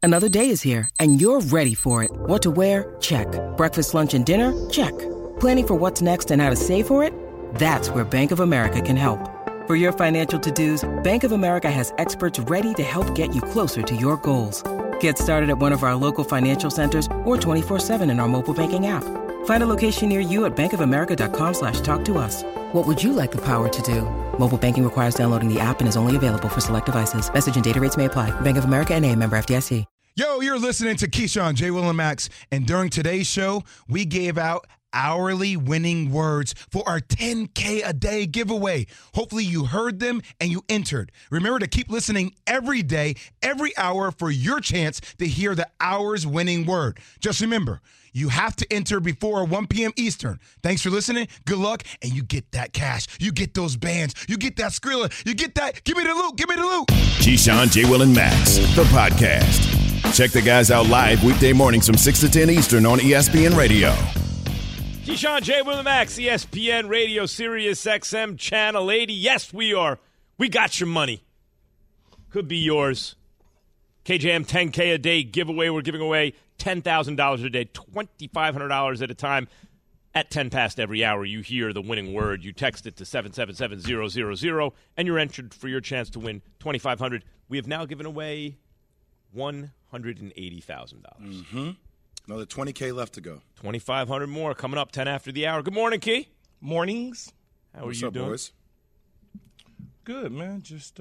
Another day is here, and you're ready for it. What to wear? Check. Breakfast, lunch, and dinner? Check. Planning for what's next and how to save for it? That's where Bank of America can help. For your financial to-dos, Bank of America has experts ready to help get you closer to your goals. Get started at one of our local financial centers or 24/7 in our mobile banking app. Find a location near you at bankofamerica.com/talktous. What would you like the power to do? Mobile banking requires downloading the app and is only available for select devices. Message and data rates may apply. Bank of America N.A., member FDIC. Yo, you're listening to Keyshawn, J. Will, and Max, and during today's show, we gave out hourly winning words for our 10K a day giveaway. Hopefully you heard them and you entered. Remember to keep listening every day, every hour for your chance to hear the hour's winning word. Just remember, you have to enter before 1 p.m. Eastern. Thanks for listening. Good luck, and you get that cash. You get those bands. You get that Skrilla. You get that. Give me the loot. Give me the loot. Keyshawn, J. Will, and Max, the podcast. Check the guys out live weekday mornings from 6 to 10 Eastern on ESPN Radio. Keyshawn, J. Will, and Max, ESPN Radio, Sirius XM, Channel 80. Yes, we are. We got your money. Could be yours. KJM 10K a day giveaway. We're giving away $10,000 a day, $2,500 at a time. At 10 past every hour, you hear the winning word. You text it to 777-000, and you're entered for your chance to win $2,500. We have now given away $180,000. Another 20K left to go. 2,500 more coming up 10 after the hour. Good morning, Key. Mornings. How are you doing? Boys? Good, man. Just,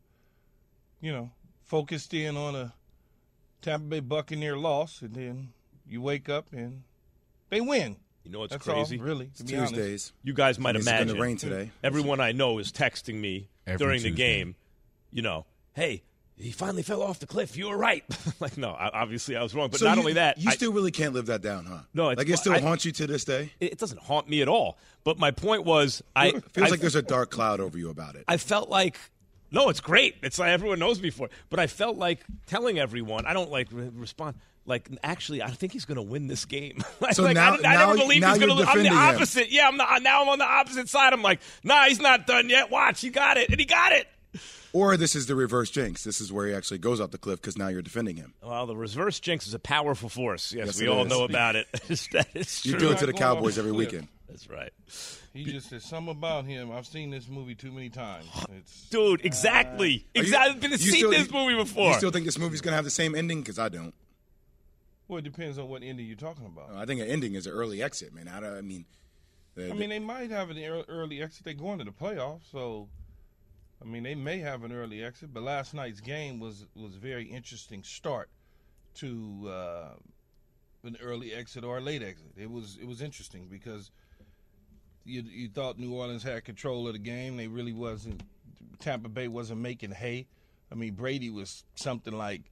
focused in on a Tampa Bay Buccaneer loss, and then you wake up and they win. You know what's That's crazy? All, really. It's Tuesdays. You guys might imagine. It's going to rain today. Everyone I know is texting me during the game, hey, he finally fell off the cliff. You were right. Like, no, obviously I was wrong. But so not only that. You still really can't live that down, huh? No. It still haunts you to this day? It doesn't haunt me at all. But my point was. It feels like there's a dark cloud over you about it. I felt like. No, it's great. It's like everyone knows me for it. But I felt like telling everyone. I don't respond. Like, actually, I think he's going to win this game. So I never believe he's going to lose. I'm the opposite. Him. Yeah, now I'm on the opposite side. I'm like, nah, he's not done yet. Watch, he got it. And he got it. Or this is the reverse jinx. This is where he actually goes off the cliff because now you're defending him. Well, the reverse jinx is a powerful force. Yes, we all know about it. That is true. You do it to the Cowboys every weekend. That's right. He just said something about him. I've seen this movie too many times. Dude, exactly. I've seen this movie before. You still think this movie's going to have the same ending? Because I don't. Well, it depends on what ending you're talking about. I think an ending is an early exit, man. They might have an early exit. They're going to the playoffs, so they may have an early exit. But last night's game was a very interesting start to an early exit or a late exit. It was interesting because you thought New Orleans had control of the game. They really wasn't. Tampa Bay wasn't making hay. Brady was something like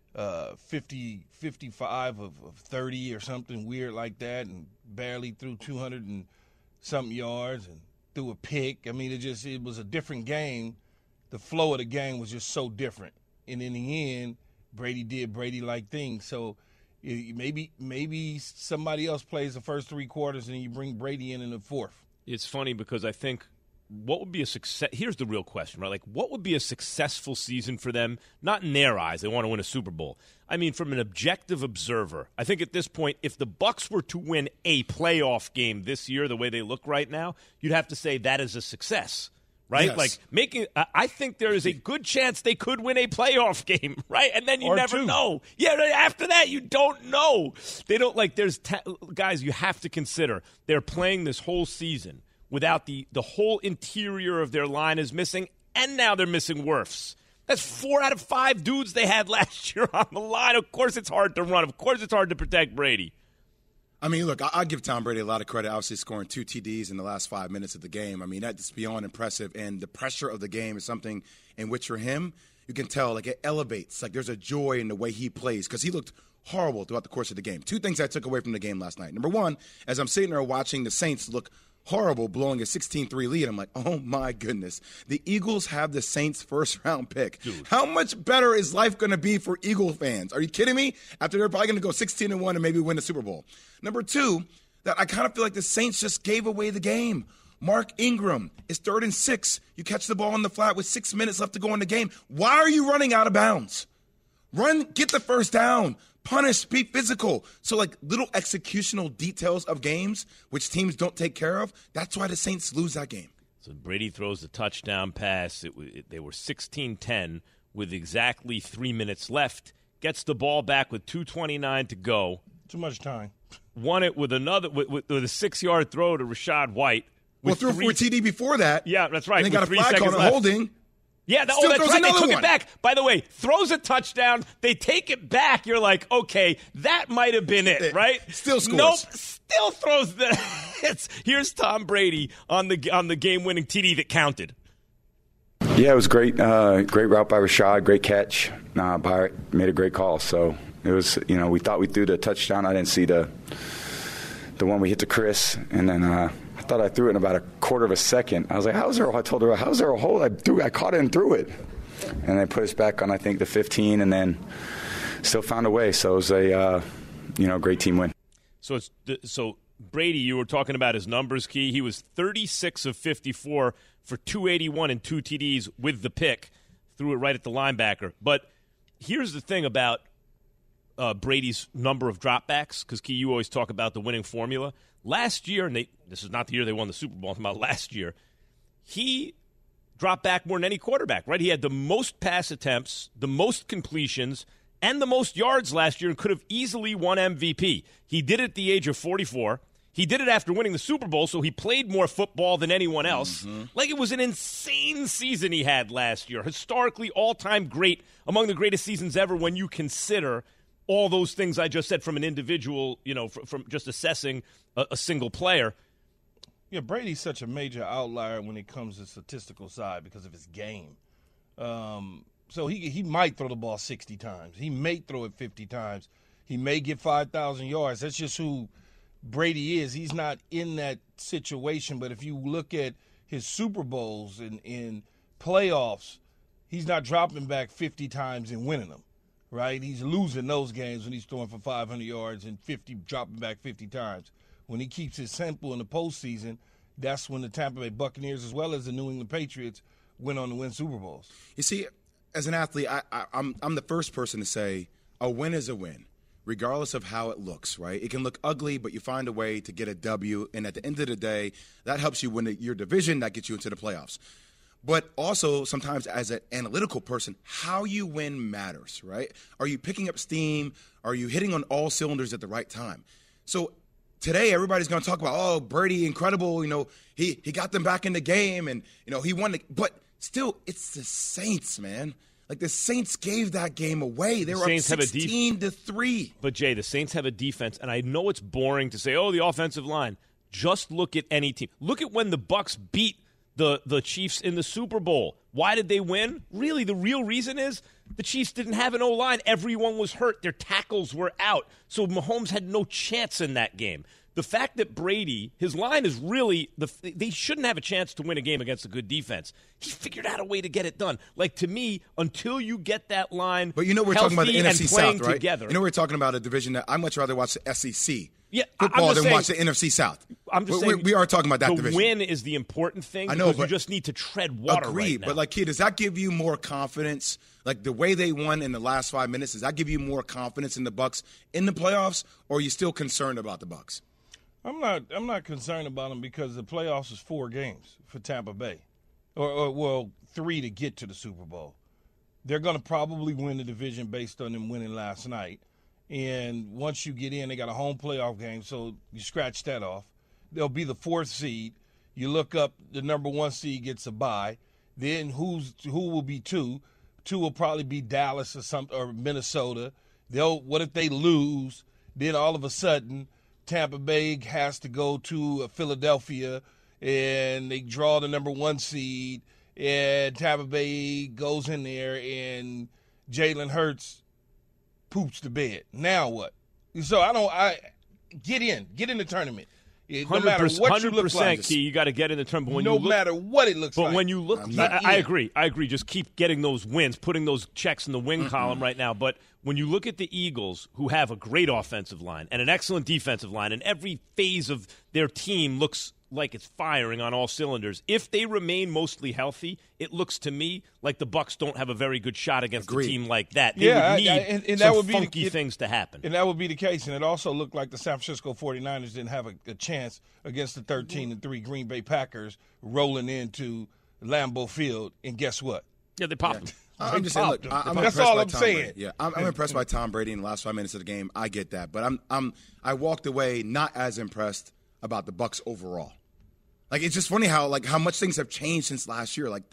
55 of 30 or something weird like that, and barely threw 200 and something yards and threw a pick. It was a different game. The flow of the game was just so different. And in the end, Brady did Brady-like things. So maybe somebody else plays the first three quarters and you bring Brady in the fourth. It's funny because I think what would be a success – here's the real question, right? Like, what would be a successful season for them? Not in their eyes. They want to win a Super Bowl. From an objective observer, I think at this point, if the Bucs were to win a playoff game this year the way they look right now, you'd have to say that is a success, right? Yes. I think there is a good chance they could win a playoff game, right? And then you never know. Yeah, after that, you don't know. They don't guys, you have to consider they're playing this whole season without the whole interior of their line is missing, and now they're missing Wirfs. That's 4 out of 5 dudes they had last year on the line. Of course it's hard to run. Of course it's hard to protect Brady. Look, I give Tom Brady a lot of credit, obviously scoring 2 TDs in the last 5 minutes of the game. That's beyond impressive, and the pressure of the game is something in which for him, you can tell, it elevates. There's a joy in the way he plays because he looked horrible throughout the course of the game. 2 things I took away from the game last night. Number one, as I'm sitting there watching the Saints look horrible, blowing a 16-3 lead. I'm like, oh, my goodness. The Eagles have the Saints' first-round pick. Dude. How much better is life going to be for Eagle fans? Are you kidding me? After they're probably going to go 16-1 and maybe win the Super Bowl. Number 2, that I kind of feel like the Saints just gave away the game. Mark Ingram is 3rd and 6. You catch the ball in the flat with 6 minutes left to go in the game. Why are you running out of bounds? Run, get the first down, punish, be physical. So, like, little executional details of games, which teams don't take care of, that's why the Saints lose that game. So Brady throws the touchdown pass. They were 16-10 with exactly 3 minutes left. Gets the ball back with 2:29 to go. Too much time. Won it with a 6-yard throw to Rachaad White. Well, threw for a TD before that. Yeah, that's right. And they got a flag on left. holding. Yeah, that's throws right. They took one. it back. By the way, throws a touchdown. They take it back. You're like, okay, that might have been it, right? Still scores. Nope. Still throws the. Here's Tom Brady on the game-winning TD that counted. Yeah, it was great. Great route by Rachaad. Great catch. Barrett made a great call. So it was. We thought we threw the touchdown. I didn't see the one we hit to Chris, and then. I thought I threw it in about a quarter of a second. I was like, I told her, how's there a hole? I caught it and threw it. And they put us back on, I think, the 15, and then still found a way. So it was a, great team win. So Brady, you were talking about his numbers, Key. He was 36 of 54 for 281 and 2 TDs with the pick. Threw it right at the linebacker. But here's the thing about Brady's number of dropbacks, because, Key, you always talk about the winning formula. Last year, and this is not the year they won the Super Bowl, I'm talking about last year, he dropped back more than any quarterback, right? He had the most pass attempts, the most completions, and the most yards last year and could have easily won MVP. He did it at the age of 44. He did it after winning the Super Bowl, so he played more football than anyone else. Mm-hmm. Like, it was an insane season he had last year. Historically, all-time great, among the greatest seasons ever when you consider all those things I just said from an individual, from just assessing a single player. Yeah, Brady's such a major outlier when it comes to statistical side because of his game. So he might throw the ball 60 times. He may throw it 50 times. He may get 5,000 yards. That's just who Brady is. He's not in that situation. But if you look at his Super Bowls and in playoffs, he's not dropping back 50 times and winning them. Right? He's losing those games when he's throwing for 500 yards and dropping back 50 times. When he keeps it simple in the postseason, that's when the Tampa Bay Buccaneers, as well as the New England Patriots, went on to win Super Bowls. You see, as an athlete, I'm the first person to say a win is a win, regardless of how it looks, right? It can look ugly, but you find a way to get a W, and at the end of the day, that helps you win your division, that gets you into the playoffs. But also, sometimes as an analytical person, how you win matters, right? Are you picking up steam? Are you hitting on all cylinders at the right time? So today, everybody's going to talk about, oh, Brady, incredible. He got them back in the game, and, he won. But still, it's the Saints, man. Like, the Saints gave that game away. They were up 16-3. But, Jay, the Saints have a defense, and I know it's boring to say, oh, the offensive line. Just look at any team. Look at when the Bucs beat the Chiefs in the Super Bowl. Why did they win? Really, the real reason is the Chiefs didn't have an O-line. Everyone was hurt. Their tackles were out. So Mahomes had no chance in that game. The fact that Brady, his line is really, they shouldn't have a chance to win a game against a good defense. He figured out a way to get it done. Like, to me, until you get that line But we're talking about the NFC South, right? Together, we're talking about a division that I'd much rather watch the SEC football than watch the NFC South. I'm just saying we are talking about that division. The win is the important thing. I know, but you just need to tread water. Agreed, right now. but Kid, does that give you more confidence? Like the way they won in the last 5 minutes, does that give you more confidence in the Bucs in the playoffs, or are you still concerned about the Bucs? I'm not concerned about them because the playoffs is 4 games for Tampa Bay, or 3 to get to the Super Bowl. They're going to probably win the division based on them winning last night. And once you get in, they got a home playoff game, so you scratch that off. They'll be the 4th seed. You look up, the number 1 seed gets a bye. Then who will be 2? 2 will probably be Dallas or Minnesota. What if they lose? Then all of a sudden, Tampa Bay has to go to Philadelphia, and they draw the number 1 seed, and Tampa Bay goes in there, and Jalen Hurts poops the bed. Now what? So get in the tournament. No matter what you look like, Key, you got to get in the tournament. No matter what it looks like. But when you look, I agree. Just keep getting those wins, putting those checks in the win column right now. But when you look at the Eagles, who have a great offensive line and an excellent defensive line, and every phase of their team looks like it's firing on all cylinders, if they remain mostly healthy, it looks to me like the Bucs don't have a very good shot against a team like that. They would need some that would be funky things to happen. And that would be the case. And it also looked like the San Francisco 49ers didn't have a chance against the 13-3 Green Bay Packers rolling into Lambeau Field. And guess what? Yeah, they popped them. I'm just saying, look, That's all I'm saying. Yeah, I'm impressed by Tom Brady in the last 5 minutes of the game. I get that, but I walked away not as impressed about the Bucs overall. Like, it's just funny how much things have changed since last year. Like,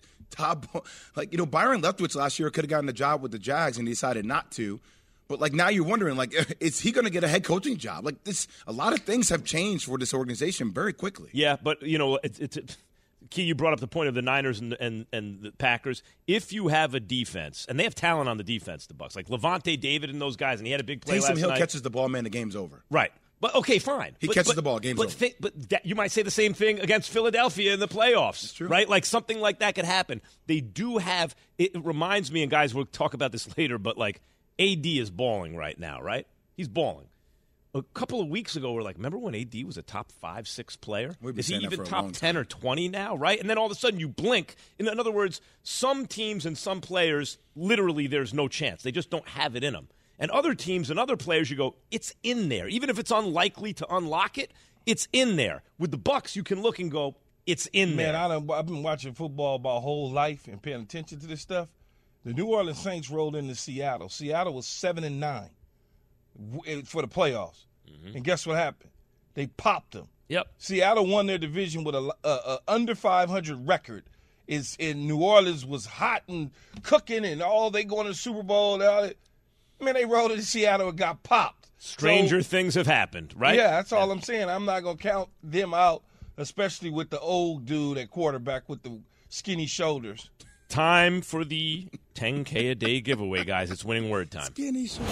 Byron Leftwich last year could have gotten a job with the Jags and he decided not to. But now you're wondering, is he going to get a head coaching job? A lot of things have changed for this organization very quickly. Yeah, but it's Key, you brought up the point of the Niners and the Packers. If you have a defense, and they have talent on the defense, the Bucs, like Levante David and those guys, and he had a big play last night. Taysom Hill catches the ball, man, the game's over. Right. But, okay, fine. He catches the ball, game's over. But you might say the same thing against Philadelphia in the playoffs. That's true. Right? Like, something like that could happen. They do have – it reminds me, and guys, we'll talk about this later, but, AD is balling right now, right? He's balling. A couple of weeks ago, we're like, remember when AD was a top 5-6 player? Is he even top 10 or 20 now, right? And then all of a sudden you blink. In other words, some teams and some players, literally there's no chance. They just don't have it in them. And other teams and other players, you go, it's in there. Even if it's unlikely to unlock it, it's in there. With the Bucs, you can look and go, it's in there. Man, I've been watching football my whole life and paying attention to this stuff. The New Orleans Saints rolled into Seattle. Seattle was 7-9 for the playoffs. Mm-hmm. And guess what happened? They popped them. Yep. Seattle won their division with a under 500 record. Is in New Orleans was hot and cooking and they going to the Super Bowl and all that. Man, they rolled into Seattle and got popped. Stranger things have happened, right? Yeah, that's all I'm saying. I'm not going to count them out, especially with the old dude at quarterback with the skinny shoulders. Time for the 10K a day giveaway, guys. It's winning word time. Skinny shoulders.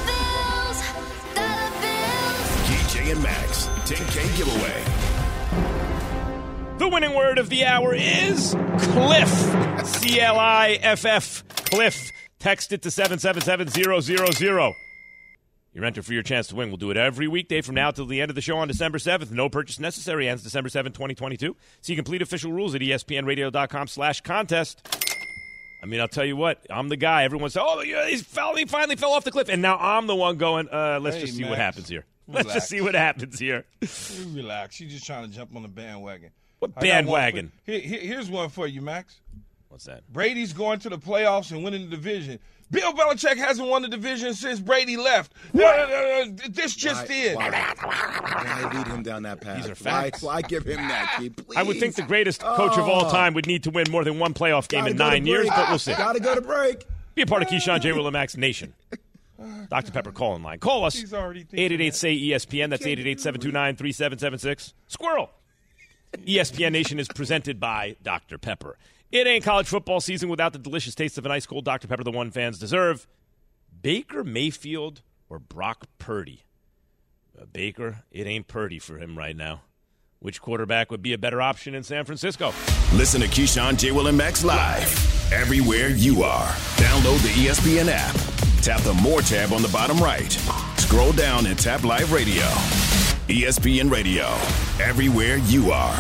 KJ and Max, 10K giveaway. The winning word of the hour is Cliff. C-L-I-F-F. Cliff. Text it to 777-000. You're entered for your chance to win. We'll do it every weekday from now till the end of the show on December 7th. No purchase necessary. Ends December 7th, 2022. See complete official rules at espnradio.com/contest. I mean, I'll tell you what. I'm the guy. Everyone says, he finally fell off the cliff. And now I'm the one going, let's just see what happens here. Let's just see what happens here. Relax. You're just trying to jump on the bandwagon. What bandwagon? Here's one for you, Max. What's that? Brady's going to the playoffs and winning the division. Bill Belichick hasn't won the division since Brady left. This just in. Why lead him down that path? These are facts. Why give him that, key, please? I would think the greatest coach of all time would need to win more than one playoff game in 9 years, but we'll see. Gotta go to break. Be a part of Keyshawn, J. Will, and Max Nation. Dr. Pepper call-in line. Call us. 888-SAY-ESPN. That's 888-729-3776. Squirrel. ESPN Nation is presented by Dr. Pepper. It ain't college football season without the delicious taste of an ice-cold Dr. Pepper, the one fans deserve. Baker Mayfield or Brock Purdy? Baker, it ain't Purdy for him right now. Which quarterback would be a better option in San Francisco? Listen to Keyshawn, J. Will, and Max live everywhere you are. Download the ESPN app. Tap the More tab on the bottom right. Scroll down and tap Live Radio. ESPN Radio, everywhere you are.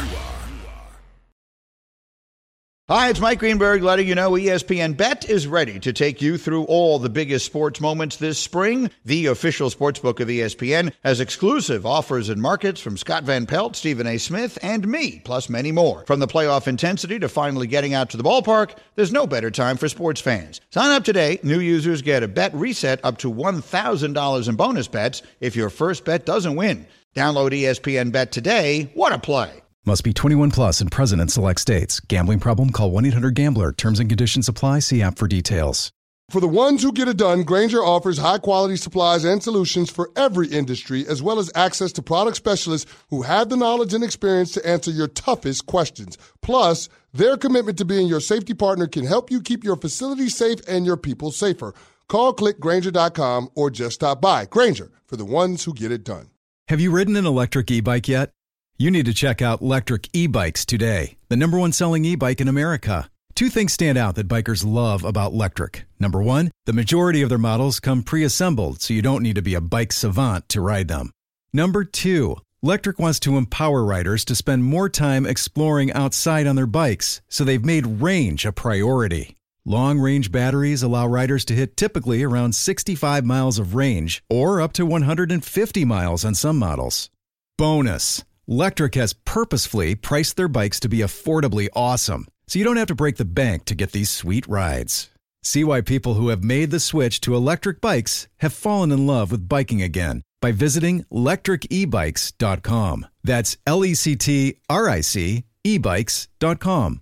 Hi, it's Mike Greenberg letting you know ESPN Bet is ready to take you through all the biggest sports moments this spring. The official sportsbook of ESPN has exclusive offers and markets from Scott Van Pelt, Stephen A. Smith, and me, plus many more. From the playoff intensity to finally getting out to the ballpark, there's no better time for sports fans. Sign up today. New users get a bet reset up to $1,000 in bonus bets if your first bet doesn't win. Download ESPN Bet today. What a play. Must be 21 plus and present in select states. Gambling problem? Call 1-800-GAMBLER. Terms and conditions apply. See app for details. For the ones who get it done, Grainger offers high-quality supplies and solutions for every industry, as well as access to product specialists who have the knowledge and experience to answer your toughest questions. Plus, their commitment to being your safety partner can help you keep your facility safe and your people safer. Call, click Grainger.com, or just stop by. Grainger, for the ones who get it done. Have you ridden an electric e-bike yet? You need to check out Electric E-Bikes today, the #1 selling e-bike in America. Two things stand out that bikers love about Lectric. Number one, the majority of their models come pre-assembled, so you don't need to be a bike savant to ride them. Number two, Lectric wants to empower riders to spend more time exploring outside on their bikes, so they've made range a priority. Long-range batteries allow riders to hit typically around 65 miles of range, or up to 150 miles on some models. Bonus, Lectric has purposefully priced their bikes to be affordably awesome, so you don't have to break the bank to get these sweet rides. See why people who have made the switch to electric bikes have fallen in love with biking again by visiting lectricebikes.com. That's LECTRIC ebikes.com.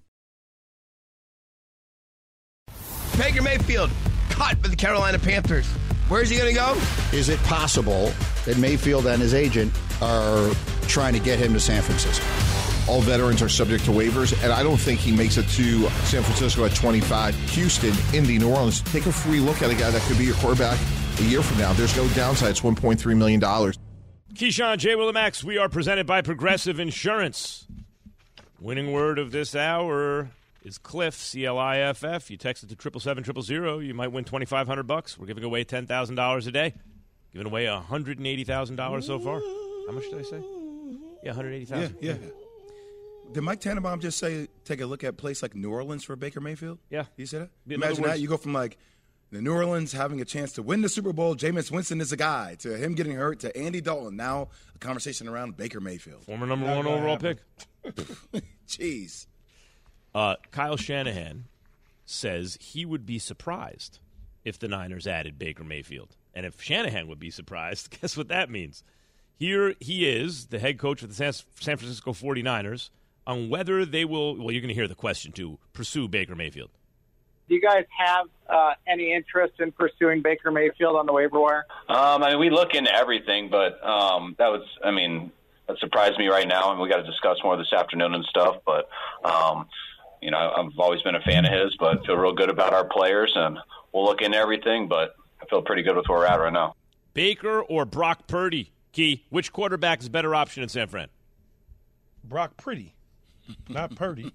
Baker Mayfield, cut by the Carolina Panthers. Where's he going to go? Is it possible that Mayfield and his agent are trying to get him to San Francisco? All veterans are subject to waivers, and I don't think he makes it to San Francisco at 25. Houston, Indy, New Orleans. Take a free look at a guy that could be your quarterback a year from now. There's no downside. It's $1.3 million. Keyshawn, J. Will and Max, we are presented by Progressive Insurance. Winning word of this hour is Cliff, C-L-I-F-F. You text it to 777-000, you might win $2,500. We're giving away $10,000 a day. Giving away $180,000 so far. How much did I say? Yeah, $180,000. Yeah. Did Mike Tannenbaum just say take a look at a place like New Orleans for Baker Mayfield? Yeah. You said that? Imagine that. You go from like the New Orleans having a chance to win the Super Bowl, Jameis Winston is a guy, to him getting hurt, to Andy Dalton. Now a conversation around Baker Mayfield. Former number one overall pick. Jeez. Kyle Shanahan says he would be surprised if the Niners added Baker Mayfield. And if Shanahan would be surprised, guess what that means? Here he is, the head coach of the San Francisco 49ers, on whether they will, well, you're going to hear the question too, pursue Baker Mayfield. Do you guys have any interest in pursuing Baker Mayfield on the waiver wire? We look into everything, but that surprised me right now, and we got to discuss more this afternoon and stuff. But, I've always been a fan of his, but feel real good about our players, and we'll look into everything, but I feel pretty good with where we're at right now. Baker or Brock Purdy? Key, which quarterback is a better option in San Fran? Brock Purdy, not Purdy.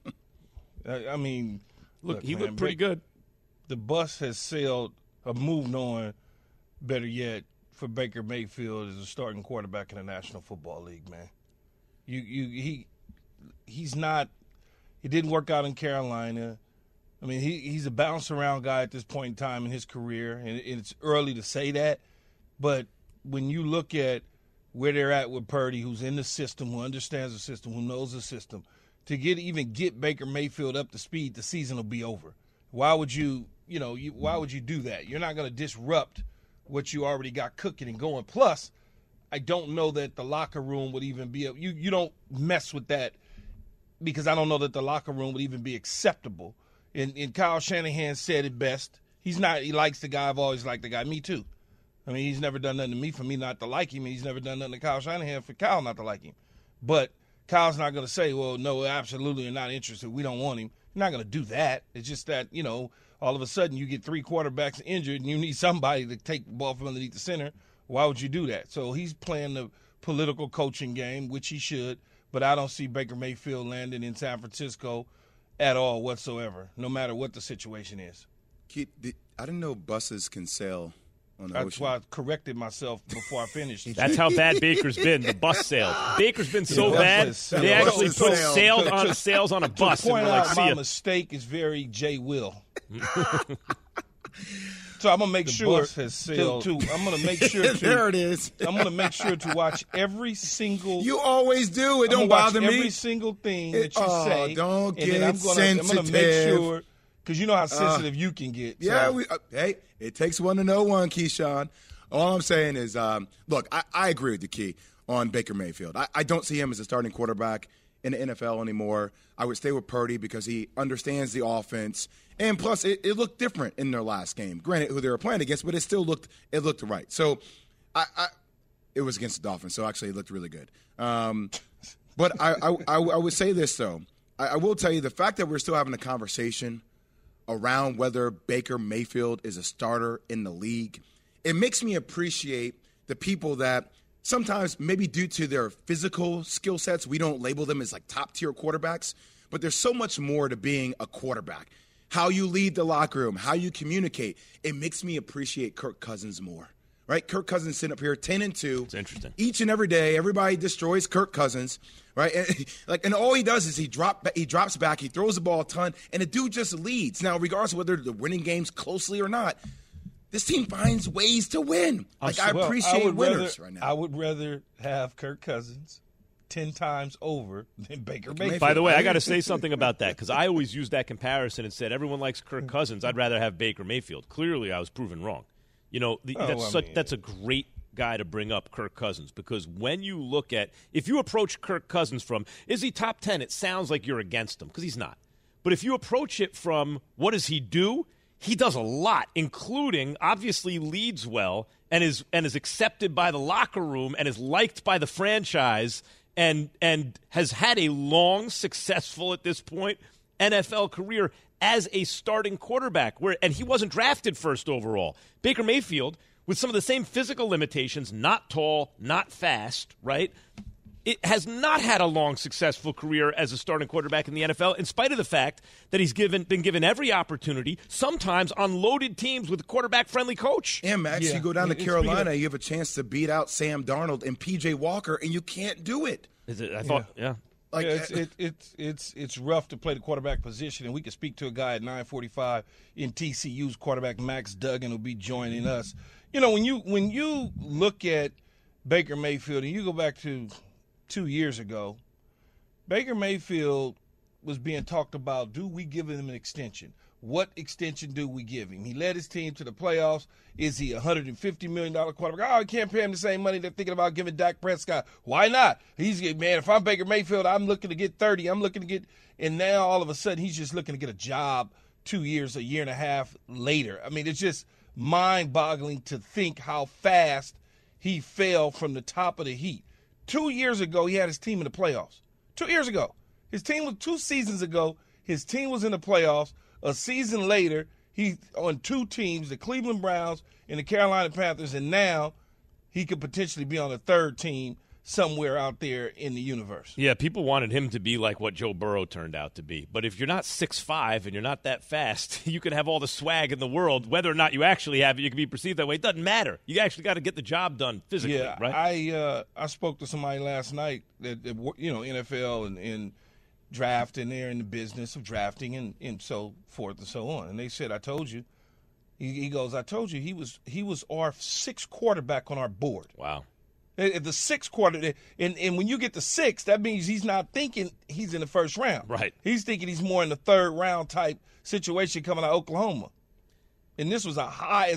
Look, he looked pretty good. The bus has sailed, or moved on, better yet, for Baker Mayfield as a starting quarterback in the National Football League, man. He's not – he didn't work out in Carolina. He's a bounce-around guy at this point in time in his career, and it's early to say that. But when you look at where they're at with Purdy, who's in the system, who understands the system, who knows the system, to get Baker Mayfield up to speed, the season will be over. Why would you do that? You're not going to disrupt what you already got cooking and going. Plus, I don't know that the locker room would even be you don't mess with that, because I don't know that the locker room would even be acceptable. And Kyle Shanahan said it best. He likes the guy. I've always liked the guy. Me too. He's never done nothing to me for me not to like him. He's never done nothing to Kyle Shanahan for Kyle not to like him. But Kyle's not going to say, well, no, absolutely, you're not interested. We don't want him. You're not going to do that. It's just that, all of a sudden you get three quarterbacks injured and you need somebody to take the ball from underneath the center. Why would you do that? So he's playing the political coaching game, which he should, but I don't see Baker Mayfield landing in San Francisco at all whatsoever, no matter what the situation is. I didn't know buses can sail on the That's ocean. why I corrected myself before I finished. That's how bad Baker's been. The bus sailed. Baker's been so bad, they actually put sails on a bus. To point and out my mistake is very J. Will. So I'm gonna make sure I'm gonna make sure to there it is. I'm gonna make sure to watch every single. You always do. It I'm don't gonna bother watch me. Every single thing that you say. Don't and get then sensitive. I'm gonna make sure, because you know how sensitive you can get. Yeah. So. Hey, it takes one to know one, Keyshawn. All I'm saying is, look, I agree with you, Key, on Baker Mayfield. I don't see him as a starting quarterback in the NFL anymore. I would stay with Purdy because he understands the offense. And plus, it looked different in their last game. Granted, who they were playing against, but it still looked right. So it was against the Dolphins, so actually it looked really good. But I would say this, though. I will tell you the fact that we're still having a conversation around whether Baker Mayfield is a starter in the league, it makes me appreciate the people that sometimes maybe due to their physical skill sets, we don't label them as like top-tier quarterbacks. but there's so much more to being a quarterback. How you lead the locker room, how you communicate. It makes me appreciate Kirk Cousins more. Right? Kirk Cousins sitting up here 10-2. It's interesting. Each and every day, everybody destroys Kirk Cousins, right? And all he does is he drops back, he throws the ball a ton, and the dude just leads. Now, regardless of whether they're winning games closely or not, this team finds ways to win. I appreciate winners right now. I would rather have Kirk Cousins 10 times over than Baker Mayfield. By the way, I got to say something about that because I always used that comparison and said everyone likes Kirk Cousins. I'd rather have Baker Mayfield. Clearly, I was proven wrong. You know, that's a great guy to bring up, Kirk Cousins, because when you look at – if you approach Kirk Cousins from, is he top 10, it sounds like you're against him because he's not. But if you approach it from what does he do, he does a lot, including obviously leads well and is accepted by the locker room and is liked by the franchise and has had a long, successful at this point NFL career as a starting quarterback, and he wasn't drafted first overall. Baker Mayfield, with some of the same physical limitations, not tall, not fast, right? It has not had a long, successful career as a starting quarterback in the NFL, in spite of the fact that he's been given every opportunity, sometimes on loaded teams with a quarterback-friendly coach. And, Max, you go down to Carolina, you have a chance to beat out Sam Darnold and P.J. Walker, and you can't do it. Like it's rough to play the quarterback position, and we can speak to a guy at 9:45 in TCU's quarterback Max Duggan will be joining us. You know, when you look at Baker Mayfield and you go back to 2 years ago, Baker Mayfield was being talked about. Do we give him an extension? What extension do we give him? He led his team to the playoffs. Is he a $150 million quarterback? Oh, I can't pay him the same money they're thinking about giving Dak Prescott. Why not? Man, if I'm Baker Mayfield, I'm looking to get 30. I'm looking to get – and now all of a sudden he's just looking to get a job 2 years, a year and a half later. I mean, it's just mind-boggling to think how fast he fell from the top of the heap. 2 years ago, he had his team in the playoffs. 2 years ago. His team was 2 seasons ago. His team was in the playoffs. A season later, he's on 2 teams, the Cleveland Browns and the Carolina Panthers, and now he could potentially be on a 3rd team somewhere out there in the universe. Yeah, people wanted him to be like what Joe Burrow turned out to be. But if you're not 6'5" and you're not that fast, you can have all the swag in the world. Whether or not you actually have it, you can be perceived that way. It doesn't matter. You actually got to get the job done physically, right? I spoke to somebody last night that NFL and draft, and they're in the business of drafting and so forth and so on. And they said, I told you. He goes, I told you he was our 6th quarterback on our board. Wow. The 6th quarter. And when you get to 6, that means he's not thinking he's in the 1st round. Right. He's thinking he's more in the 3rd round type situation coming out of Oklahoma. And this was a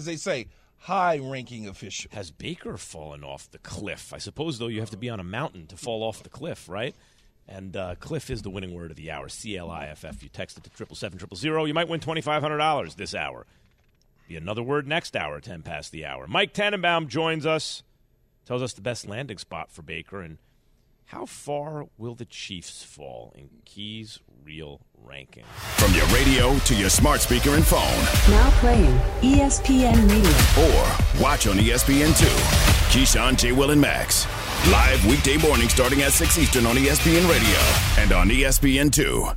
high-ranking official. Has Baker fallen off the cliff? I suppose, though, you have to be on a mountain to fall off the cliff, right? And Cliff is the winning word of the hour, CLIFF. You text it to 777-000. You might win $2,500 this hour. Be another word next hour, 10 past the hour. Mike Tannenbaum joins us, tells us the best landing spot for Baker, and how far will the Chiefs fall in Key's real ranking? From your radio to your smart speaker and phone. Now playing ESPN Radio. Or watch on ESPN2. Keyshawn, J. Will, and Max. Live weekday morning starting at 6 Eastern on ESPN Radio and on ESPN2.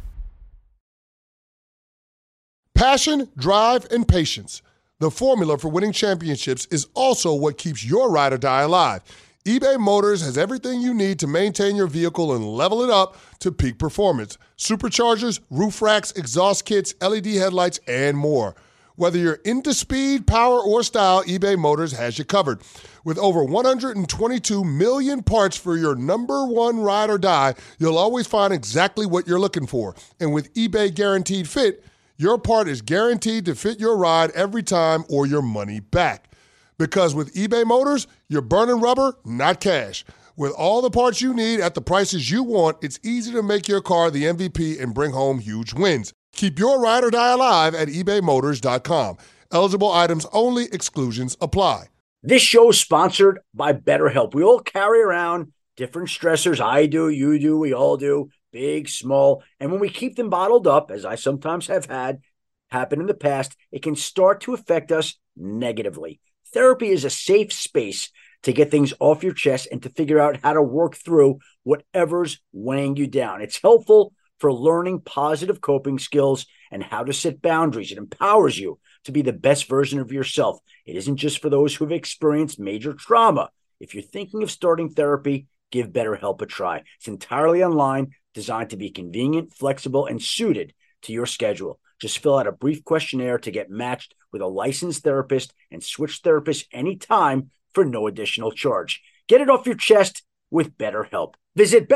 Passion, drive, and patience. The formula for winning championships is also what keeps your ride or die alive. eBay Motors has everything you need to maintain your vehicle and level it up to peak performance. Superchargers, roof racks, exhaust kits, LED headlights, and more. Whether you're into speed, power, or style, eBay Motors has you covered. With over 122 million parts for your number one ride or die, you'll always find exactly what you're looking for. And with eBay Guaranteed Fit, your part is guaranteed to fit your ride every time or your money back. Because with eBay Motors, you're burning rubber, not cash. With all the parts you need at the prices you want, it's easy to make your car the MVP and bring home huge wins. Keep your ride or die alive at ebaymotors.com. Eligible items only. Exclusions apply. This show is sponsored by BetterHelp. We all carry around different stressors. I do, you do, we all do, big, small. And when we keep them bottled up, as I sometimes have had happen in the past, it can start to affect us negatively. Therapy is a safe space to get things off your chest and to figure out how to work through whatever's weighing you down. It's helpful for learning positive coping skills and how to set boundaries. It empowers you to be the best version of yourself. It isn't just for those who've experienced major trauma. If you're thinking of starting therapy, give BetterHelp a try. It's entirely online, designed to be convenient, flexible, and suited to your schedule. Just fill out a brief questionnaire to get matched with a licensed therapist and switch therapists anytime for no additional charge. Get it off your chest with BetterHelp. Visit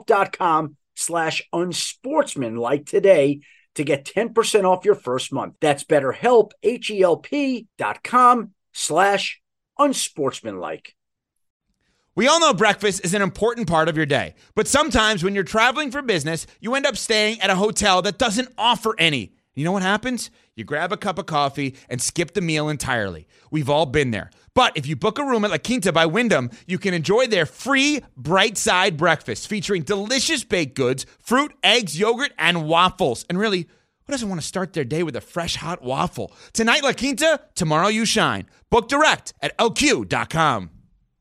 BetterHelp.com/unsportsmanlike today to get 10% off your first month. That's BetterHelp, HELP.com/unsportsmanlike. We all know breakfast is an important part of your day, but sometimes when you're traveling for business, you end up staying at a hotel that doesn't offer any. You know what happens? You grab a cup of coffee and skip the meal entirely. We've all been there. But if you book a room at La Quinta by Wyndham, you can enjoy their free Bright Side breakfast featuring delicious baked goods, fruit, eggs, yogurt, and waffles. And really, who doesn't want to start their day with a fresh, hot waffle? Tonight, La Quinta, tomorrow you shine. Book direct at LQ.com.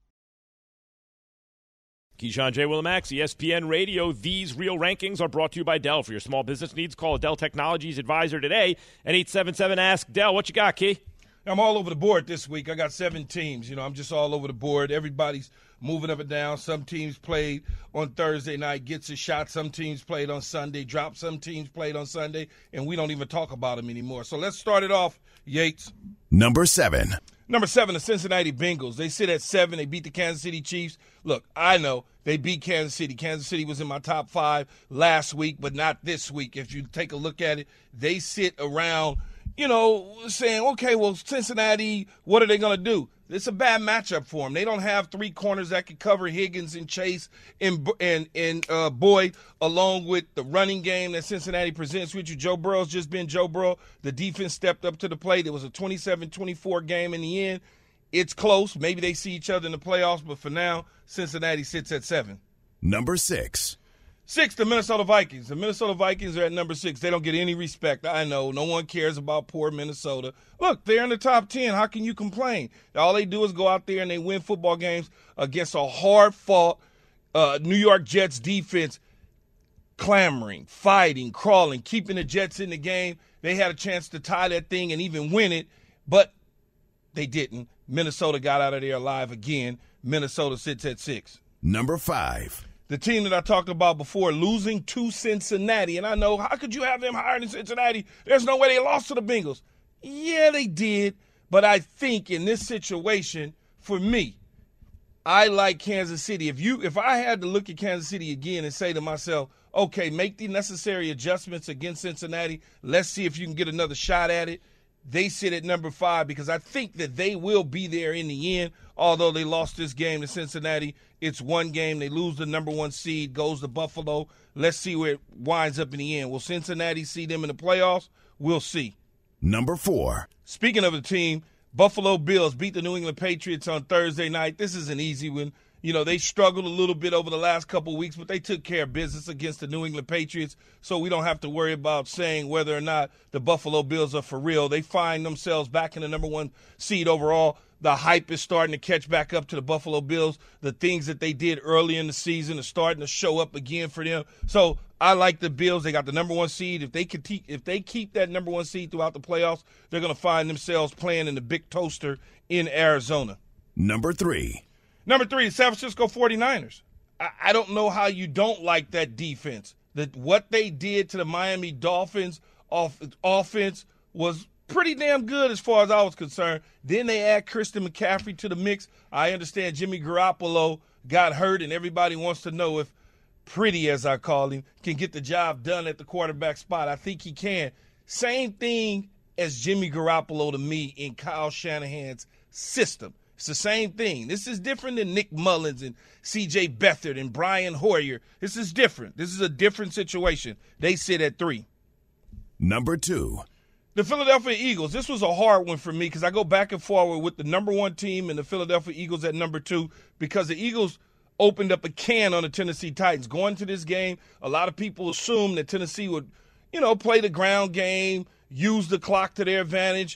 Keyshawn, J. Willimax, ESPN Radio. These real rankings are brought to you by Dell. For your small business needs, call a Dell Technologies advisor today at 877-ASK-DELL. What you got, Key? I'm all over the board this week. I got 7 teams. I'm just all over the board. Everybody's moving up and down. Some teams played on Thursday night, gets a shot. Some teams played on Sunday, dropped. Some teams played on Sunday, and we don't even talk about them anymore. So let's start it off, Yates. Number 7. Number 7, the Cincinnati Bengals. They sit at 7. They beat the Kansas City Chiefs. Look, I know they beat Kansas City. Kansas City was in my top 5 last week, but not this week. If you take a look at it, they sit around, saying, okay, well, Cincinnati, what are they going to do? It's a bad matchup for them. They don't have 3 corners that can cover Higgins and Chase and Boyd, along with the running game that Cincinnati presents with you. Joe Burrow's just been Joe Burrow. The defense stepped up to the plate. It was a 27-24 game in the end. It's close. Maybe they see each other in the playoffs, but for now, Cincinnati sits at 7. Number 6. 6, the Minnesota Vikings. The Minnesota Vikings are at number 6. They don't get any respect. I know. No one cares about poor Minnesota. Look, they're in the top 10. How can you complain? All they do is go out there and they win football games against a hard-fought New York Jets defense, clamoring, fighting, crawling, keeping the Jets in the game. They had a chance to tie that thing and even win it, but they didn't. Minnesota got out of there alive again. Minnesota sits at 6. Number 5. The team that I talked about before, losing to Cincinnati. And I know, how could you have them higher than Cincinnati? There's no way they lost to the Bengals. Yeah, they did. But I think in this situation, for me, I like Kansas City. If I had to look at Kansas City again and say to myself, okay, make the necessary adjustments against Cincinnati. Let's see if you can get another shot at it. They sit at number 5 because I think that they will be there in the end. Although they lost this game to Cincinnati, it's one game. They lose the number 1 seed, goes to Buffalo. Let's see where it winds up in the end. Will Cincinnati see them in the playoffs? We'll see. Number 4. Speaking of the team, Buffalo Bills beat the New England Patriots on Thursday night. This is an easy one. They struggled a little bit over the last couple of weeks, but they took care of business against the New England Patriots, so we don't have to worry about saying whether or not the Buffalo Bills are for real. They find themselves back in the number 1 seed overall. The hype is starting to catch back up to the Buffalo Bills. The things that they did early in the season are starting to show up again for them. So I like the Bills. They got the number 1 seed. If they keep that number 1 seed throughout the playoffs, they're going to find themselves playing in the Big Toaster in Arizona. Number 3. Number 3, San Francisco 49ers. I don't know how you don't like that defense. What they did to the Miami Dolphins offense was pretty damn good as far as I was concerned. Then they add Christian McCaffrey to the mix. I understand Jimmy Garoppolo got hurt, and everybody wants to know if Pretty, as I call him, can get the job done at the quarterback spot. I think he can. Same thing as Jimmy Garoppolo to me in Kyle Shanahan's system. It's the same thing. This is different than Nick Mullins and C.J. Beathard and Brian Hoyer. This is different. This is a different situation. They sit at 3. Number 2. The Philadelphia Eagles. This was a hard one for me because I go back and forward with the number 1 team and the Philadelphia Eagles at number 2 because the Eagles opened up a can on the Tennessee Titans. Going to this game, a lot of people assumed that Tennessee would, play the ground game, use the clock to their advantage.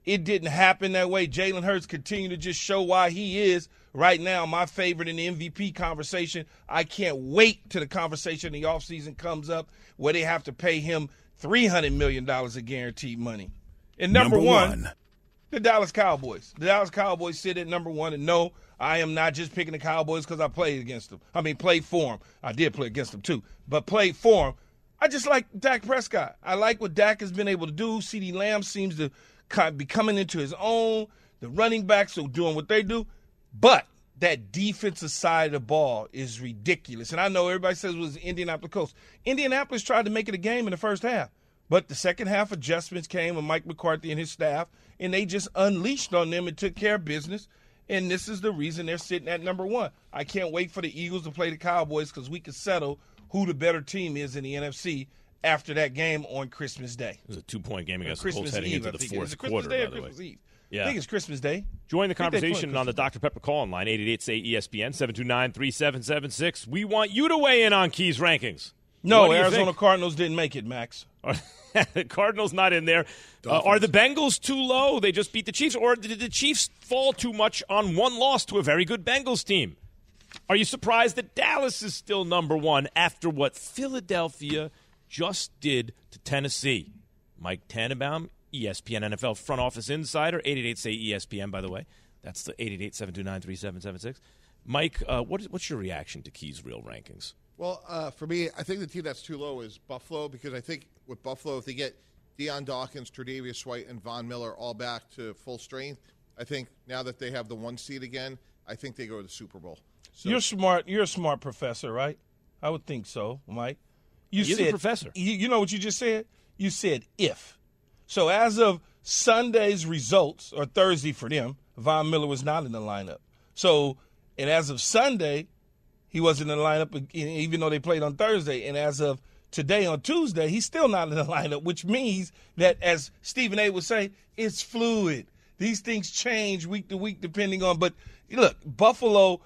It didn't happen that way. Jalen Hurts continued to just show why he is right now my favorite in the MVP conversation. I can't wait till the conversation in the offseason comes up where they have to pay him $300 million of guaranteed money. And number one, the Dallas Cowboys. The Dallas Cowboys sit at number one, and no, I am not just picking the Cowboys because I played against them. I mean, played for them. I did play against them too, but played for them. I just like Dak Prescott. I like what Dak has been able to do. CeeDee Lamb seems to be coming into his own. The running backs are doing what they do. But that defensive side of the ball is ridiculous. And I know everybody says it was Indianapolis Colts. Indianapolis tried to make it a game in the first half. But the second half adjustments came with Mike McCarthy and his staff, and they just unleashed on them and took care of business. And this is the reason they're sitting at number one. I can't wait for the Eagles to play the Cowboys because we can settle who the better team is in the NFC after that game on Christmas Day. It was a 2-point game against the Christmas Colts heading Eve, into the fourth Christmas quarter, Day by the way. Christmas Eve? Yeah. I think it's Christmas Day. Join the conversation on the Dr. Pepper call-in line, 888-SAY-ESPN, 729-3776. We want you to weigh in on Key's rankings. No, Arizona Cardinals didn't make it, Max. The Cardinals not in there. Are the Bengals too low? They just beat the Chiefs. Or did the Chiefs fall too much on one loss to a very good Bengals team? Are you surprised that Dallas is still number one after what Philadelphia just did to Tennessee? Mike Tannenbaum, ESPN NFL front office insider, 888-SAY-ESPN, by the way. That's the 888-729-3776. Mike, what's your reaction to Key's real rankings? Well, for me, I think the team that's too low is Buffalo because I think with Buffalo, if they get Deion Dawkins, Tre'Davious White, and Von Miller all back to full strength, I think now that they have the 1 seed again, I think they go to the Super Bowl. So, you're smart. You're a smart professor, right? I would think so, Mike. He's a professor. You know what you just said? You said if. So as of Sunday's results, or Thursday for them, Von Miller was not in the lineup. So, and as of Sunday, he wasn't in the lineup, even though they played on Thursday. And as of today, on Tuesday, he's still not in the lineup, which means that, as Stephen A. would say, it's fluid. These things change week to week depending on. But look, Buffalo,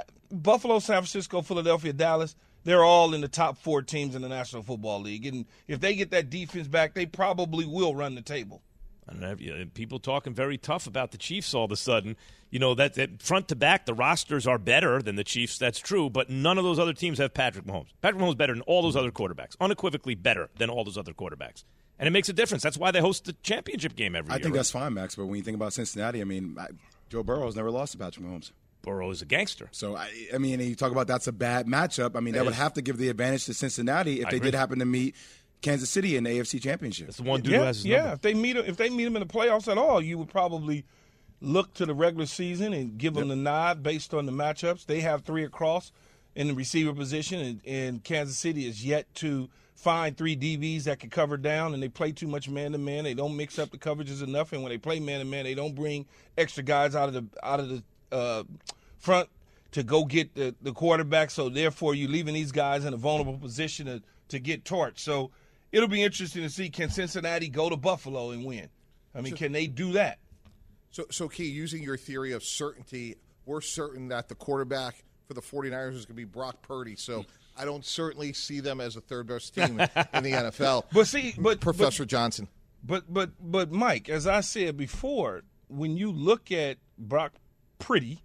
San Francisco, Philadelphia, Dallas, they're all in the top 4 teams in the National Football League. And if they get that defense back, they probably will run the table. I don't know, people talking very tough about the Chiefs all of a sudden. You know, that front to back, the rosters are better than the Chiefs. That's true, but none of those other teams have Patrick Mahomes. Patrick Mahomes is better than all those other quarterbacks, unequivocally better than all those other quarterbacks. And it makes a difference. That's why they host the championship game every year. I think that's fine, Max, but when you think about Cincinnati, I mean, Joe Burrow has never lost to Patrick Mahomes. Burrow is a gangster. So, I mean, you talk about that's a bad matchup. I mean, that would have to give the advantage to Cincinnati if they did happen to meet Kansas City in the AFC Championship. That's the one dude who has his number. If they meet them in the playoffs at all, you would probably look to the regular season and give them the nod based on the matchups. They have 3 across in the receiver position, and Kansas City is yet to find 3 DBs that can cover down, and they play too much man-to-man. They don't mix up the coverages enough, and when they play man-to-man, they don't bring extra guys out of the front to go get the quarterback. So, therefore, you're leaving these guys in a vulnerable position to get torched. So, it'll be interesting to see, can Cincinnati go to Buffalo and win? I mean, can they do that? So, Key, using your theory of certainty, we're certain that the quarterback for the 49ers is going to be Brock Purdy. So I don't certainly see them as the third best team in the NFL. But Professor Johnson. But Mike, as I said before, when you look at Brock Purdy,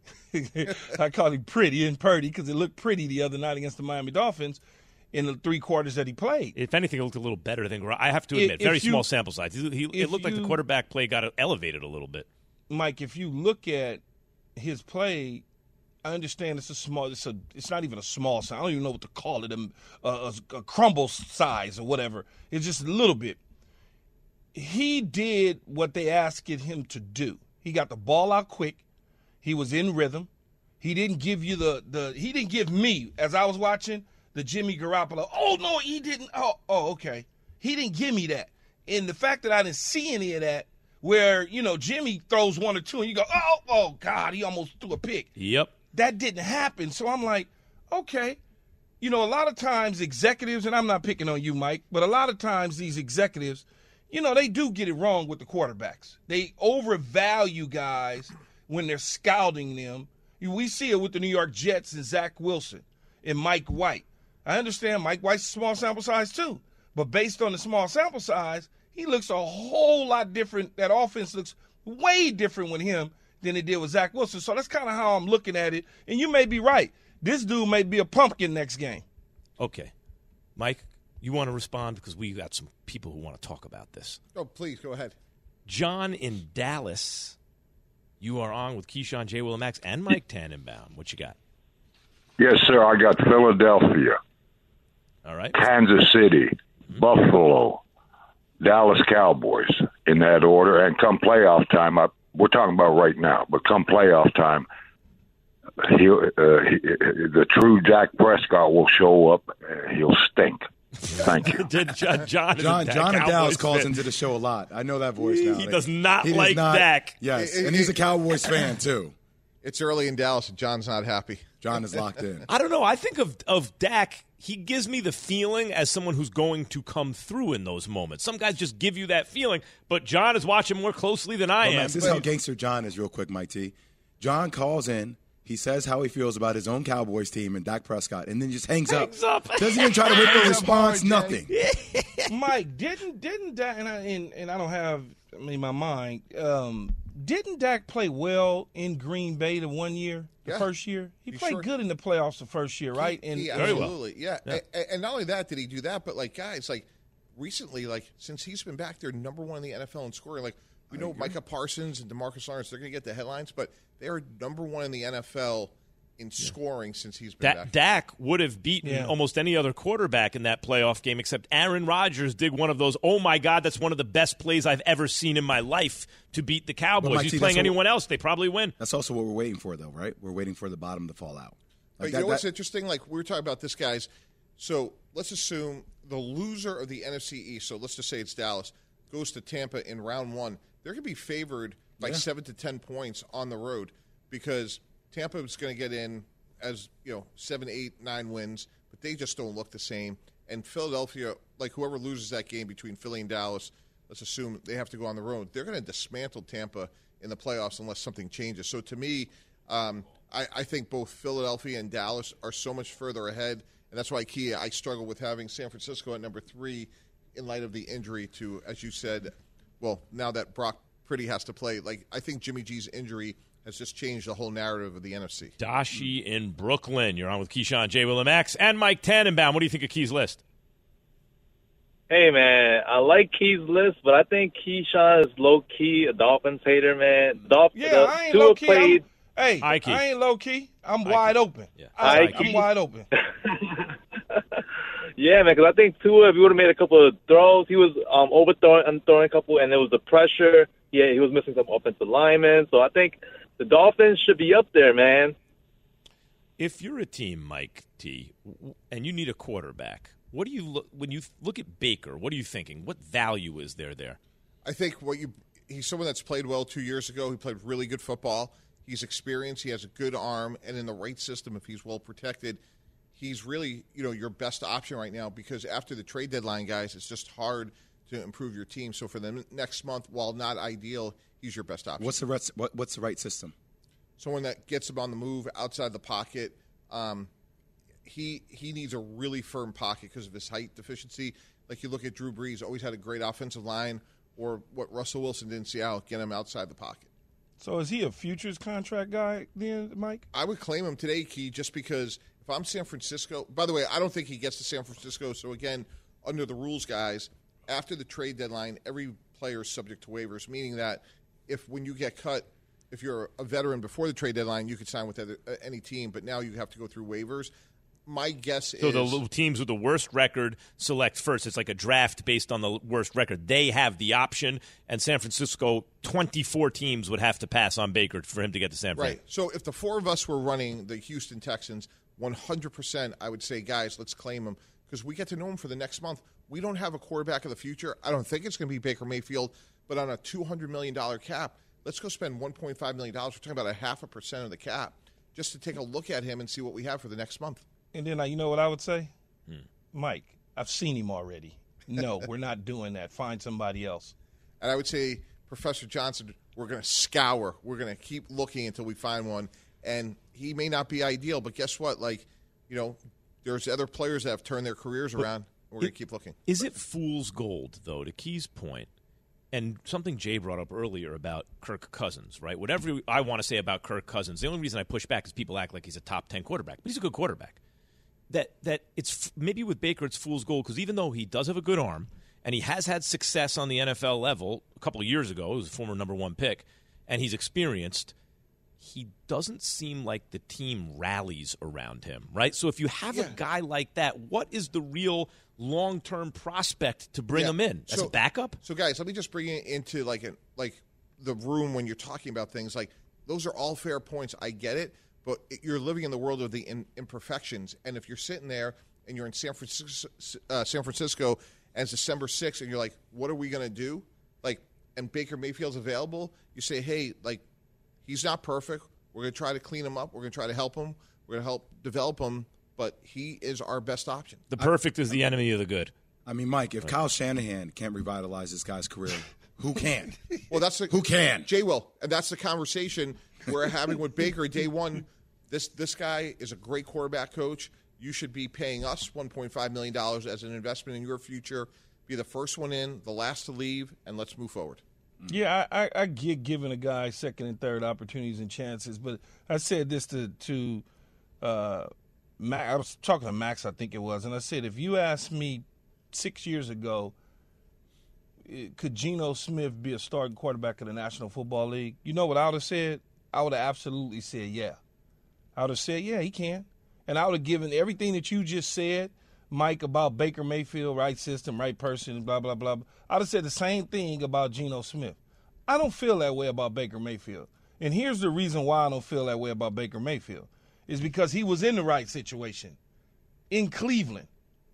I call him Pretty and Purdy because it looked pretty the other night against the Miami Dolphins in the 3 quarters that he played. If anything, it looked a little better than I have to admit. Very small sample size. It looked like the quarterback play got elevated a little bit. Mike, if you look at his play, I understand it's not even a small size. I don't even know what to call it, a crumble size or whatever. It's just a little bit. He did what they asked him to do. He got the ball out quick. He was in rhythm. He didn't give you he didn't give me, as I was watching, the Jimmy Garoppolo. Oh, no, he didn't. Oh, okay. He didn't give me that. And the fact that I didn't see any of that, where, Jimmy throws 1 or 2 and you go, oh, God, he almost threw a pick. Yep. That didn't happen. So I'm like, okay. A lot of times executives, and I'm not picking on you, Mike, but a lot of times these executives, they do get it wrong with the quarterbacks. They overvalue guys when they're scouting them. We see it with the New York Jets and Zach Wilson and Mike White. I understand Mike White's a small sample size too, but based on the small sample size, he looks a whole lot different. That offense looks way different with him than it did with Zach Wilson. So that's kind of how I'm looking at it. And you may be right. This dude may be a pumpkin next game. Okay. Mike, you want to respond? Because we got some people who want to talk about this. Oh, please, go ahead. John in Dallas, you are on with Keyshawn, J. Will, and Max, and Mike Tannenbaum. What you got? Yes, sir. I got Philadelphia, All right. Kansas City, Buffalo, Dallas Cowboys in that order. And come playoff time, we're talking about right now, but come playoff time, the true Dak Prescott will show up. He'll stink. Thank you. John in Dallas calls into the show a lot. I know that voice now. He does not like Dak. Yes, and he's a Cowboys fan, too. It's early in Dallas, and John's not happy. John is locked in. I don't know. I think of Dak, he gives me the feeling as someone who's going to come through in those moments. Some guys just give you that feeling, but John is watching more closely than I am. Max, this is how gangster John is real quick, Mike T. John calls in. He says how he feels about his own Cowboys team and Dak Prescott, and then just hangs up. Doesn't even try to wait for a response, nothing. Mike, didn't Dak, and I don't have in my mind, didn't Dak play well in Green Bay the 1 year, the first year? He played good in the playoffs the first year, right? Absolutely, yeah. And not only that did he do that, but, like, guys, like, recently, like, since he's been back there, number one in the NFL in scoring, like, we know Micah Parsons and DeMarcus Lawrence, they're going to get the headlines, but they are number one in the NFL in scoring since he's been back. Dak would have beaten almost any other quarterback in that playoff game, except Aaron Rodgers did one of those, oh, my God, that's one of the best plays I've ever seen in my life to beat the Cowboys. He's playing anyone else, they probably win. That's also what we're waiting for, though, right? We're waiting for the bottom to fall out. Like, you know what's interesting? Like, we were talking about this, guys. So let's assume the loser of the NFC East, so let's just say it's Dallas, goes to Tampa in round one. They're going to be favored by 7 to 10 points on the road because Tampa is going to get in as 7, 8, 9 wins, but they just don't look the same. And Philadelphia, like whoever loses that game between Philly and Dallas, let's assume they have to go on the road. They're going to dismantle Tampa in the playoffs unless something changes. So to me, I think both Philadelphia and Dallas are so much further ahead, and that's why, Kia, I struggle with having San Francisco at number 3 in light of the injury to, as you said. Well, now that Brock Purdy has to play, like I think Jimmy G's injury has just changed the whole narrative of the NFC. Dashi in Brooklyn. You're on with Keyshawn, J. Will, and Max, and Mike Tannenbaum. What do you think of Key's list? Hey, man, I like Key's list, but I think Keyshawn is low-key a Dolphins hater, man. I ain't low-key. I ain't low-key. I'm wide open. Yeah. I'm wide open. Yeah, man, because I think Tua, if he would have made a couple of throws, he was overthrowing a couple, and there was the pressure. Yeah, he was missing some offensive linemen. So I think the Dolphins should be up there, man. If you're a team, Mike T, and you need a quarterback, what do you look when you look at Baker? What are you thinking? What value is there? I think he's someone that's played well 2 years ago. He played really good football. He's experienced. He has a good arm, and in the right system, if he's well protected, he's really, your best option right now because after the trade deadline, guys, it's just hard to improve your team. So for the next month, while not ideal, he's your best option. What's the right system? Someone that gets him on the move outside the pocket. He needs a really firm pocket because of his height deficiency. Like you look at Drew Brees, always had a great offensive line, or what Russell Wilson did in Seattle, get him outside the pocket. So is he a futures contract guy then, Mike? I would claim him today, Key, just because if I'm San Francisco – by the way, I don't think he gets to San Francisco. So, again, under the rules, guys, after the trade deadline, every player is subject to waivers, meaning that when you get cut, if you're a veteran before the trade deadline, you could sign with any team, but now you have to go through waivers. My guess is – So the teams with the worst record select first. It's like a draft based on the worst record. They have the option, and San Francisco, 24 teams would have to pass on Baker for him to get to San Fran. Right. So if the four of us were running the Houston Texans, 100% I would say, guys, let's claim him because we get to know him for the next month. We don't have a quarterback of the future. I don't think it's going to be Baker Mayfield, but on a $200 million cap, let's go spend $1.5 million. We're talking about 0.5% of the cap just to take a look at him and see what we have for the next month. And then you know what I would say? Mike, I've seen him already. No, we're not doing that. Find somebody else. And I would say, Professor Johnson, we're going to scour. We're going to keep looking until we find one. And he may not be ideal, but guess what? There's other players that have turned their careers around. We're going to keep looking. Is it fool's gold, though, to Key's point, And something Jay brought up earlier about Kirk Cousins, right? Whatever I want to say about Kirk Cousins, the only reason I push back is people act like he's a top 10 quarterback, but he's a good quarterback. That it's maybe with Baker it's fool's gold, because even though he does have a good arm and he has had success on the NFL level a couple of years ago, he was a former number 1 pick, and he's experienced, he doesn't seem like the team rallies around him, right? So if you have a guy like that, what is the real long-term prospect to bring him in as a backup? So, guys, let me just bring it into like the room when you're talking about things. Like, those are all fair points. I get it, but you're living in the world of the imperfections. And if you're sitting there and you're in San Francisco, and it's December 6th, and you're like, what are we going to do? Like, and Baker Mayfield's available, you say, hey, like, he's not perfect. We're going to try to clean him up. We're going to try to help him. We're going to help develop him. But he is our best option. The perfect is the enemy of the good. I mean, Mike, if Kyle Shanahan can't revitalize this guy's career, who can? Well, who can? Jay will. And that's the conversation we're having with Baker day one. This guy is a great quarterback coach. You should be paying us $1.5 million as an investment in your future. Be the first one in, the last to leave, and let's move forward. Yeah, I get giving a guy second and third opportunities and chances, but I said this to Max. I was talking to Max, I think it was, and I said, if you asked me 6 years ago, could Geno Smith be a starting quarterback of the National Football League? You know what I would have said? I would have absolutely said yeah. I would have said, yeah, he can. And I would have given everything that you just said, Mike, about Baker Mayfield, right system, right person, blah, blah, blah. I would have said the same thing about Geno Smith. I don't feel that way about Baker Mayfield. And here's the reason why I don't feel that way about Baker Mayfield. Is because he was in the right situation in Cleveland.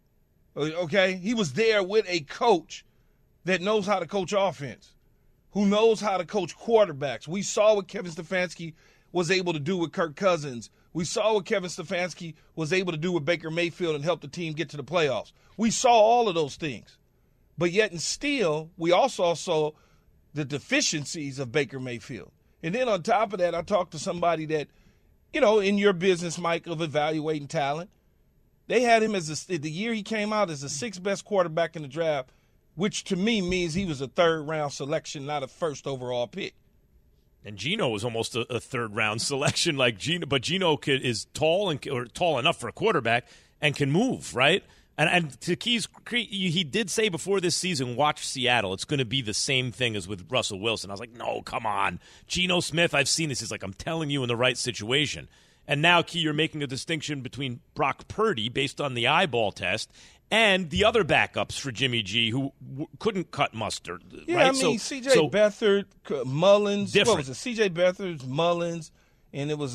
Okay? He was there with a coach that knows how to coach offense, who knows how to coach quarterbacks. We saw what Kevin Stefanski was able to do with Kirk Cousins. We saw what Kevin Stefanski was able to do with Baker Mayfield and help the team get to the playoffs. We saw all of those things. But yet and still, we also saw the deficiencies of Baker Mayfield. And then on top of that, I talked to somebody that, you know, in your business, Mike, of evaluating talent, they had him as the year he came out as the 6th best quarterback in the draft, which to me means he was a 3rd-round selection, not a 1st overall pick. And Geno was almost a 3rd-round selection, like Geno, but Geno is tall or tall enough for a quarterback and can move, right? And to Key's, he did say before this season, watch Seattle. It's going to be the same thing as with Russell Wilson. I was like, no, come on. Geno Smith, I've seen this. He's like, I'm telling you, in the right situation. And now, Key, you're making a distinction between Brock Purdy, based on the eyeball test, and the other backups for Jimmy G, who couldn't cut mustard. Yeah, right? I mean, C.J. Beathard, Mullins. Different. What was it? C.J. Beathard, Mullins, and it was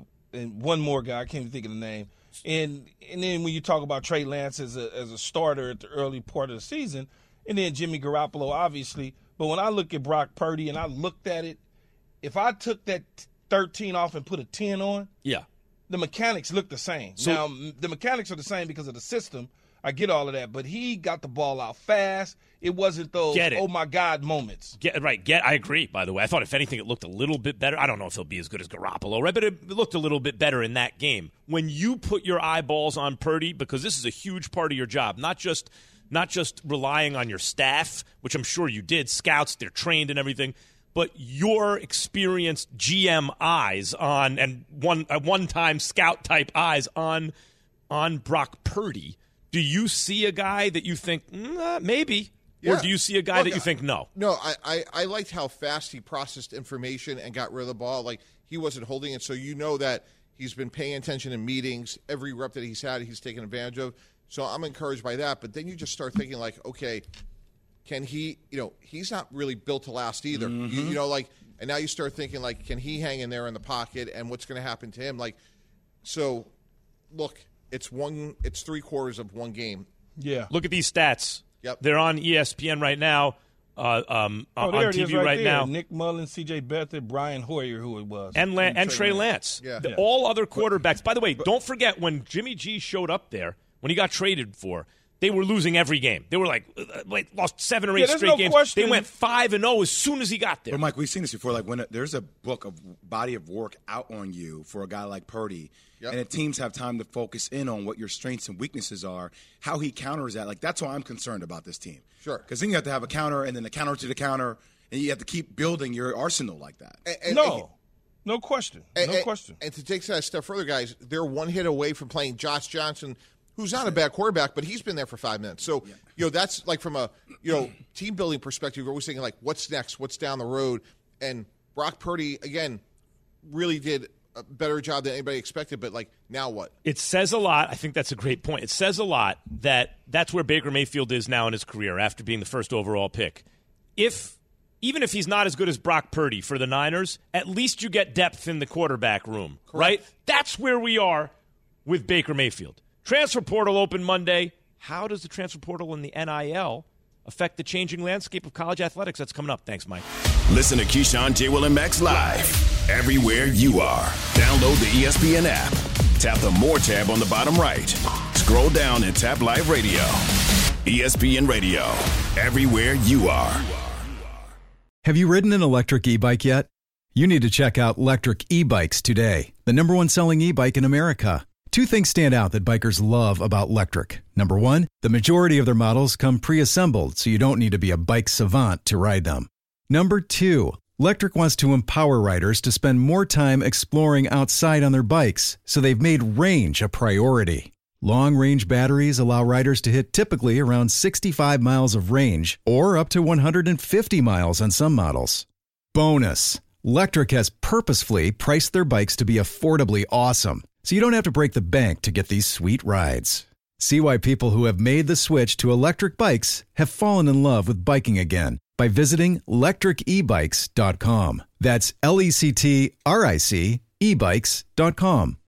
and one more guy. I can't even think of the name. And then when you talk about Trey Lance as a starter at the early part of the season, and then Jimmy Garoppolo, obviously. But when I look at Brock Purdy and I looked at it, if I took that 13 off and put a 10 on, yeah, the mechanics look the same. So, now, the mechanics are the same because of the system. I get all of that, but he got the ball out fast. It wasn't those, oh, my God, moments. I agree, by the way. I thought, if anything, it looked a little bit better. I don't know if he'll be as good as Garoppolo, right? But it looked a little bit better in that game. When you put your eyeballs on Purdy, because this is a huge part of your job, not just relying on your staff, which I'm sure you did, scouts, they're trained and everything, but your experienced GM eyes on, and one-time scout-type eyes on Brock Purdy, do you see a guy that you think, maybe? Yeah. Or do you see a guy that you think, no? No, I liked how fast he processed information and got rid of the ball. Like, he wasn't holding it, so you know that he's been paying attention in meetings. Every rep that he's had, he's taken advantage of. So I'm encouraged by that. But then you just start thinking, like, okay, can he, he's not really built to last either. Mm-hmm. And now you start thinking, like, can he hang in there in the pocket, and what's going to happen to him? Like, so, look, it's 3/4 of one game. Yeah. Look at these stats. Yep. They're on ESPN right now, on TV right now. Nick Mullins, C.J. Beathard, Brian Hoyer, who it was. And Trey Lance. Yeah. All other quarterbacks. By the way, don't forget when Jimmy G showed up there, when he got traded for, they were losing every game. They were like lost 7 or 8 straight games. Question. They went 5-0 as soon as he got there. But Mike, we've seen this before. Like when there's a body of work out on you for a guy like Purdy, and the teams have time to focus in on what your strengths and weaknesses are, how he counters that. Like that's why I'm concerned about this team. Sure. Because then you have to have a counter, and then the counter to the counter, and you have to keep building your arsenal like that. No question. Question. And to take that a step further, guys, they're one hit away from playing Josh Johnson, who's not a bad quarterback, but he's been there for 5 minutes. So, that's like from a, team building perspective, you're always thinking like, what's next? What's down the road? And Brock Purdy, again, really did a better job than anybody expected, but like, now what? It says a lot. I think that's a great point. It says a lot that that's where Baker Mayfield is now in his career after being the first overall pick. Even if he's not as good as Brock Purdy for the Niners, at least you get depth in the quarterback room, right? That's where we are with Baker Mayfield. Transfer portal open Monday. How does the transfer portal and the NIL affect the changing landscape of college athletics? That's coming up. Thanks, Mike. Listen to Keyshawn, J. Will, and Max live everywhere you are. Download the ESPN app. Tap the More tab on the bottom right. Scroll down and tap Live Radio. ESPN Radio. Everywhere you are. Have you ridden an electric e-bike yet? You need to check out Lectric E-Bikes today, the #1 selling e-bike in America. 2 things stand out that bikers love about Lectric. Number 1, the majority of their models come pre-assembled, so you don't need to be a bike savant to ride them. Number 2, Lectric wants to empower riders to spend more time exploring outside on their bikes, so they've made range a priority. Long-range batteries allow riders to hit typically around 65 miles of range or up to 150 miles on some models. Bonus, Lectric has purposefully priced their bikes to be affordably awesome, so you don't have to break the bank to get these sweet rides. See why people who have made the switch to electric bikes have fallen in love with biking again by visiting lectricebikes.com. That's LECTRIC ebikes.com.